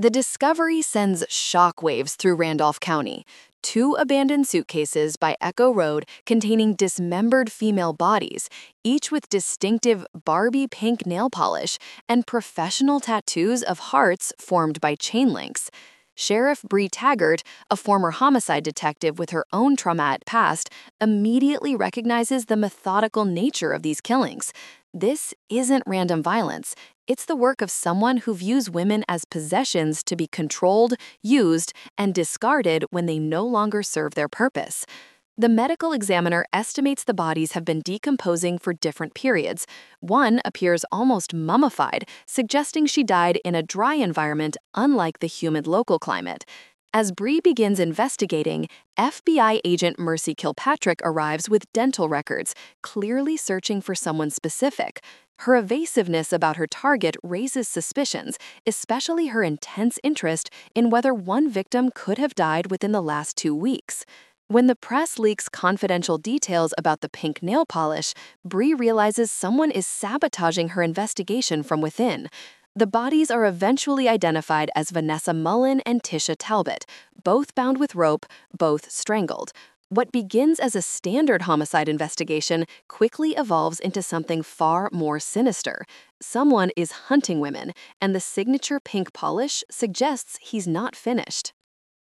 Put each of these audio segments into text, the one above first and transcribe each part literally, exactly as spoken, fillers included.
The discovery sends shockwaves through Randolph County. Two abandoned suitcases by Echo Road containing dismembered female bodies, each with distinctive Barbie pink nail polish and professional tattoos of hearts formed by chain links. Sheriff Bree Taggart, a former homicide detective with her own traumatic past, immediately recognizes the methodical nature of these killings. This isn't random violence. It's the work of someone who views women as possessions to be controlled, used, and discarded when they no longer serve their purpose. The medical examiner estimates the bodies have been decomposing for different periods. One appears almost mummified, suggesting she died in a dry environment unlike the humid local climate. As Bree begins investigating, F B I agent Mercy Kilpatrick arrives with dental records, clearly searching for someone specific. Her evasiveness about her target raises suspicions, especially her intense interest in whether one victim could have died within the last two weeks. When the press leaks confidential details about the pink nail polish, Bree realizes someone is sabotaging her investigation from within. The bodies are eventually identified as Vanessa Mullen and Tisha Talbot, both bound with rope, both strangled. What begins as a standard homicide investigation quickly evolves into something far more sinister. Someone is hunting women, and the signature pink polish suggests he's not finished.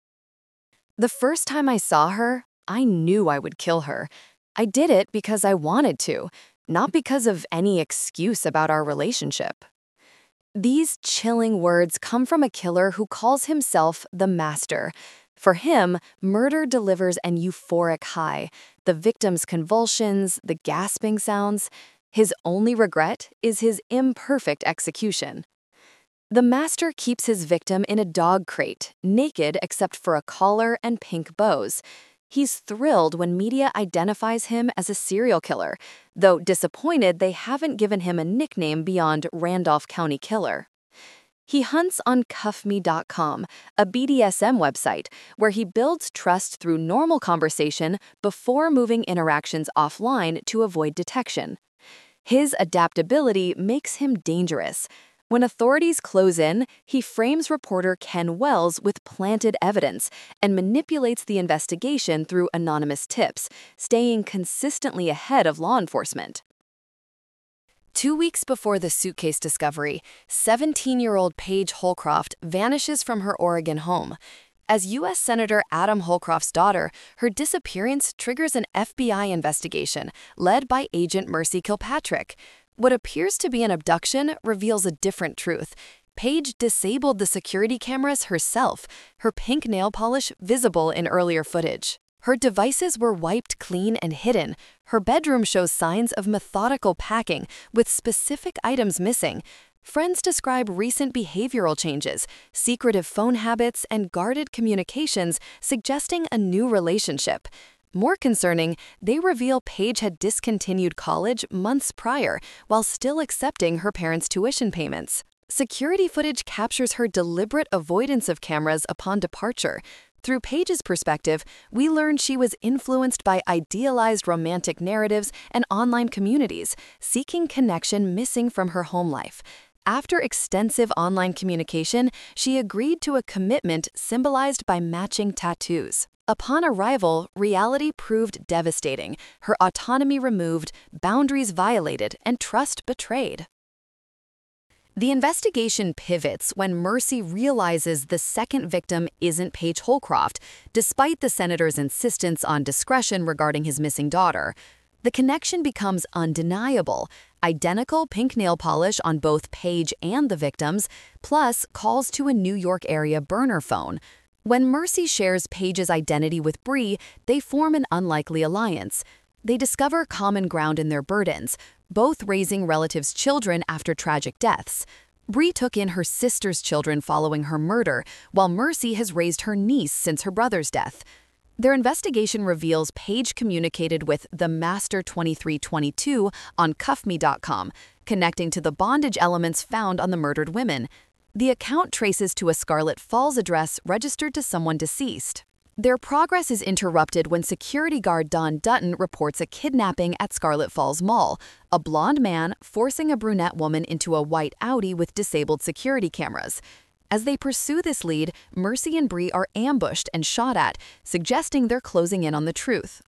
The first time I saw her, I knew I would kill her. I did it because I wanted to, not because of any excuse about our relationship. These chilling words come from a killer who calls himself the Master. For him, murder delivers an euphoric high, the victim's convulsions, the gasping sounds. His only regret is his imperfect execution. The Master keeps his victim in a dog crate, naked except for a collar and pink bows. He's thrilled when media identifies him as a serial killer, though disappointed they haven't given him a nickname beyond Randolph County Killer. He hunts on Cuff Me dot com, a B D S M website where he builds trust through normal conversation before moving interactions offline to avoid detection. His adaptability makes him dangerous. When authorities close in, he frames reporter Ken Wells with planted evidence and manipulates the investigation through anonymous tips, staying consistently ahead of law enforcement. Two weeks before the suitcase discovery, seventeen-year-old Paige Holcroft vanishes from her Oregon home. As U S Senator Adam Holcroft's daughter, her disappearance triggers an F B I investigation led by Agent Mercy Kilpatrick. What appears to be an abduction reveals a different truth. Paige disabled the security cameras herself, her pink nail polish visible in earlier footage. Her devices were wiped clean and hidden. Her bedroom shows signs of methodical packing, with specific items missing. Friends describe recent behavioral changes, secretive phone habits, and guarded communications, suggesting a new relationship. More concerning, they reveal Paige had discontinued college months prior while still accepting her parents' tuition payments. Security footage captures her deliberate avoidance of cameras upon departure. Through Paige's perspective, we learn she was influenced by idealized romantic narratives and online communities, seeking connection missing from her home life. After extensive online communication, she agreed to a commitment symbolized by matching tattoos. Upon arrival, reality proved devastating, her autonomy removed, boundaries violated, and trust betrayed. The investigation pivots when Mercy realizes the second victim isn't Paige Holcroft, despite the senator's insistence on discretion regarding his missing daughter. The connection becomes undeniable. Identical pink nail polish on both Paige and the victims, plus calls to a New York area burner phone. When Mercy shares Paige's identity with Bree, they form an unlikely alliance. They discover common ground in their burdens, both raising relatives' children after tragic deaths. Bree took in her sister's children following her murder, while Mercy has raised her niece since her brother's death. Their investigation reveals Paige communicated with the Master twenty-three twenty-two on Cuff Me dot com, connecting to the bondage elements found on the murdered women. The account traces to a Scarlet Falls address registered to someone deceased. Their progress is interrupted when security guard Don Dutton reports a kidnapping at Scarlet Falls Mall, a blonde man forcing a brunette woman into a white Audi with disabled security cameras. As they pursue this lead, Mercy and Bree are ambushed and shot at, suggesting they're closing in on the truth.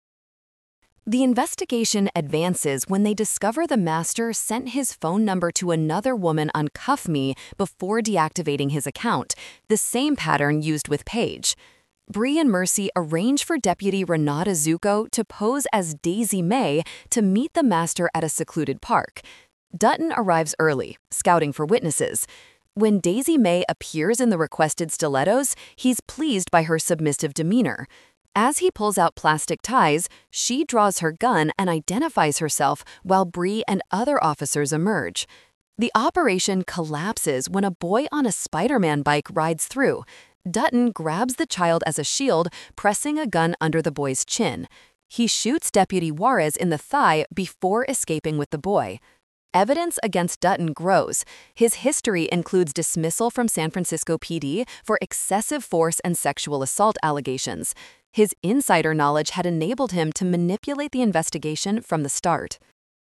The investigation advances when they discover the master sent his phone number to another woman on Cuff Me before deactivating his account, the same pattern used with Paige. Bree and Mercy arrange for Deputy Renata Zuko to pose as Daisy May to meet the master at a secluded park. Dutton arrives early, scouting for witnesses. When Daisy May appears in the requested stilettos, he's pleased by her submissive demeanor. As he pulls out plastic ties, she draws her gun and identifies herself while Bree and other officers emerge. The operation collapses when a boy on a Spider-Man bike rides through. Dutton grabs the child as a shield, pressing a gun under the boy's chin. He shoots Deputy Juarez in the thigh before escaping with the boy. Evidence against Dutton grows. His history includes dismissal from San Francisco P D for excessive force and sexual assault allegations. His insider knowledge had enabled him to manipulate the investigation from the start.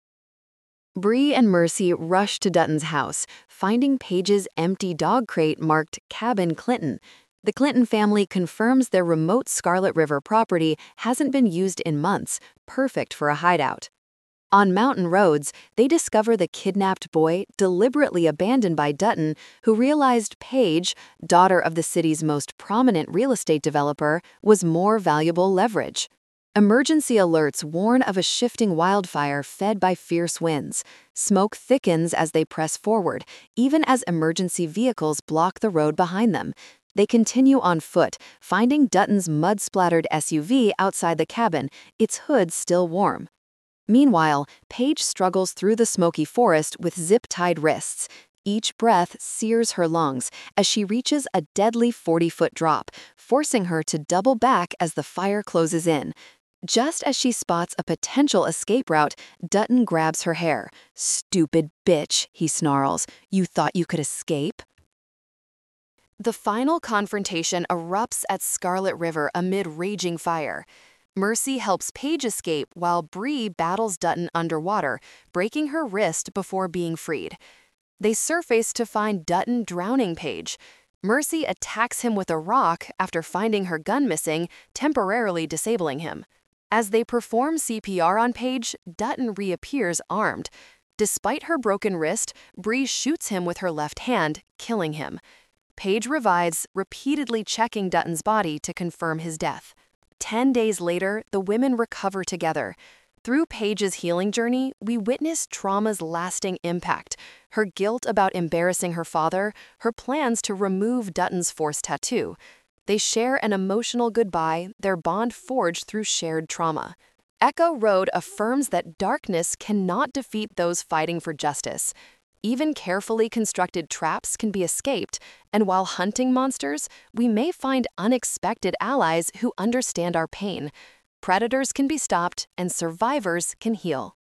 Bree and Mercy rush to Dutton's house, finding Paige's empty dog crate marked Cabin Clinton. The Clinton family confirms their remote Scarlet River property hasn't been used in months, perfect for a hideout. On mountain roads, they discover the kidnapped boy deliberately abandoned by Dutton, who realized Paige, daughter of the city's most prominent real estate developer, was more valuable leverage. Emergency alerts warn of a shifting wildfire fed by fierce winds. Smoke thickens as they press forward, even as emergency vehicles block the road behind them. They continue on foot, finding Dutton's mud-splattered S U V outside the cabin, its hood still warm. Meanwhile, Paige struggles through the smoky forest with zip-tied wrists. Each breath sears her lungs as she reaches a deadly forty-foot drop, forcing her to double back as the fire closes in. Just as she spots a potential escape route, Dutton grabs her hair. "Stupid bitch," he snarls. "You thought you could escape?" The final confrontation erupts at Scarlet River amid raging fire. Mercy helps Paige escape while Bree battles Dutton underwater, breaking her wrist before being freed. They surface to find Dutton drowning Paige. Mercy attacks him with a rock after finding her gun missing, temporarily disabling him. As they perform C P R on Paige, Dutton reappears armed. Despite her broken wrist, Bree shoots him with her left hand, killing him. Paige revives, repeatedly checking Dutton's body to confirm his death. Ten days later, the women recover together. Through Paige's healing journey, we witness trauma's lasting impact, her guilt about embarrassing her father, her plans to remove Dutton's forced tattoo. They share an emotional goodbye, their bond forged through shared trauma. Echo Road affirms that darkness cannot defeat those fighting for justice. Even carefully constructed traps can be escaped, and while hunting monsters, we may find unexpected allies who understand our pain. Predators can be stopped, and survivors can heal.